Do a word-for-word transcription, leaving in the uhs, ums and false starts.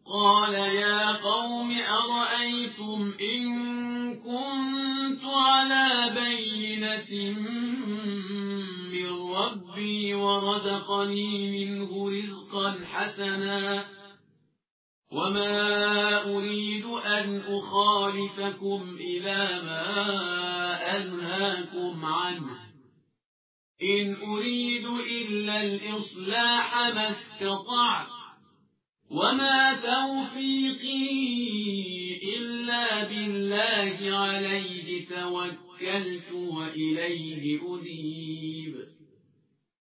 قال يا قوم أرأيتم إن كنت على بينة من ربي ورزقني منه رزقا حسنا وما أريد أن أخالفكم إلى ما أنهاكم عنه إن أريد إلا الإصلاح ما استطعت وما توفيقي إلا بالله عليه توكلت وإليه أنيب